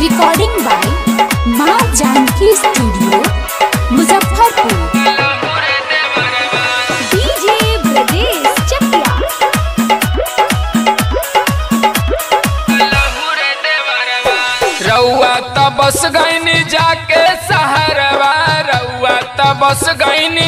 Recording by Maa Janki studio Muzaffarpur. DJ Brajesh Chakia. रउआ त बस गईनी जाके सहरवा, रउआ त बस गईनी,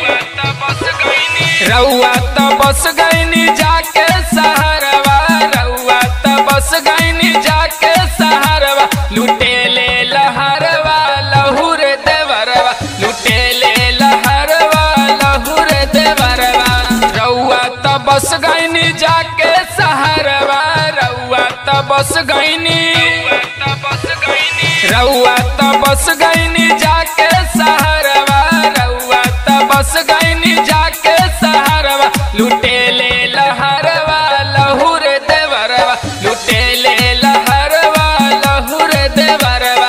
रउआ त बस गईनी जाके सहरवा, रउआ त बस गईनी जाके सहरवा। लुटे ले लहरवा लहुर देवरवा, लुटे ले लहरवा लहुर देवरवा। रउआ त बस गईनी जाके सहरवा, रउआ त बस गईनी, रउआ त बस गईनी जाके सहरवा, रउआ त बस गईनी जाके सहरवा। लुटे ले लहरवा लहुर देवरवा, लुटे ले लहरवा लहुर देवरवा।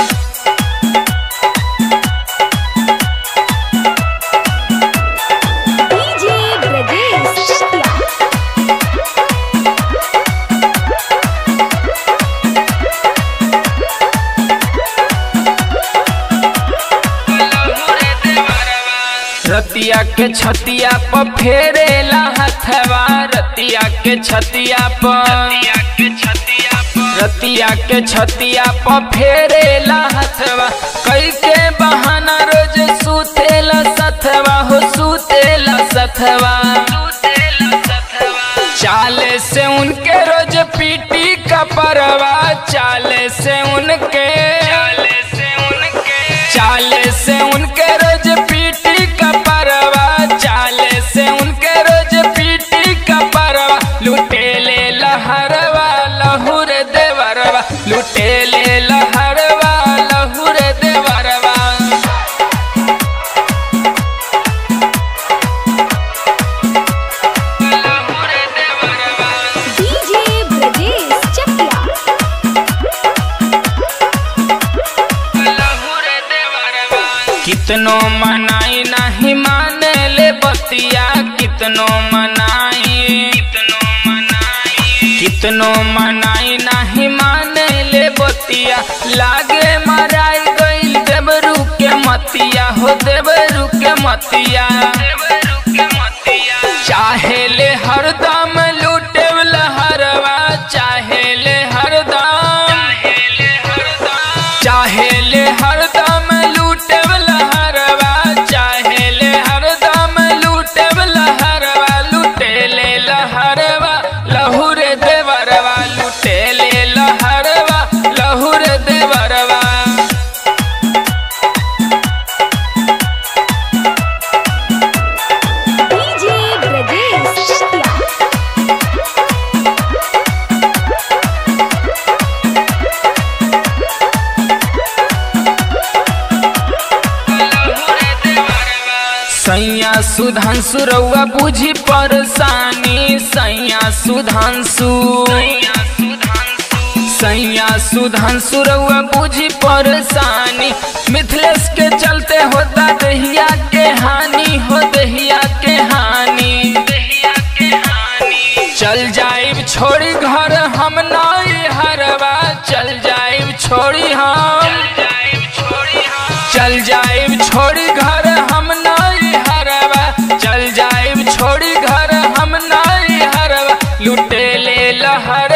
डीजे ब्रजेश चकिया। रतिया के छतिया पर फेरेला हथवा, रतिया के छतिया पर, रतिया के छतिया पर फेरेला हथवा। कई के बहाना रोज सुतेला सथवा हो, सुतेला सथवा। चाले से उनके रोज पीटी कपरवा, चाले से उनके, चाले से उनके रोज पीटी कपरवा, चाले से उनके रोज पीटी कपरवा। लुटे ले लहरवा लहुर देवरवा, लुटे ले लहरवा लहुर देवरवा। डीजे ब्रजेश चकिया। कितनो मनाई नहीं माने ले बतिया, कितनो मनाई, कितनो मनाई नहीं माने ले बतिया। लागे मराई गईल देवरू के मतिया हो, देवरू के मतिया। चाहे ले हरदम लूटे लहरवा, चाहे ले हरदम, चाहे ले हरदम लूटे लहरवा, चाहे ले हरदम लूटे लहरवा। लुटे ले लहरवा लहुर देवरवा, लुटे ले लहरवा लहुर देवरवा। डीजे ब्रजेश चकिया। सैया सुधांशु रउआ बुझी परेशानी, सैया सुधांशु, सैया सुधांशु रउआ बुझी परेशानी। मिथिलेश के चलते होता दहिया के हानि हो, दहिया के हानि। चल जाइब छोड़ी घर हम नाई हरवा, चल जाइब छोड़ी हम, चल जाइब छोड़ी घर हम नाई हरवा, चल जाइब छोड़ी घर हम नाई हरवा। लुटे ले लहर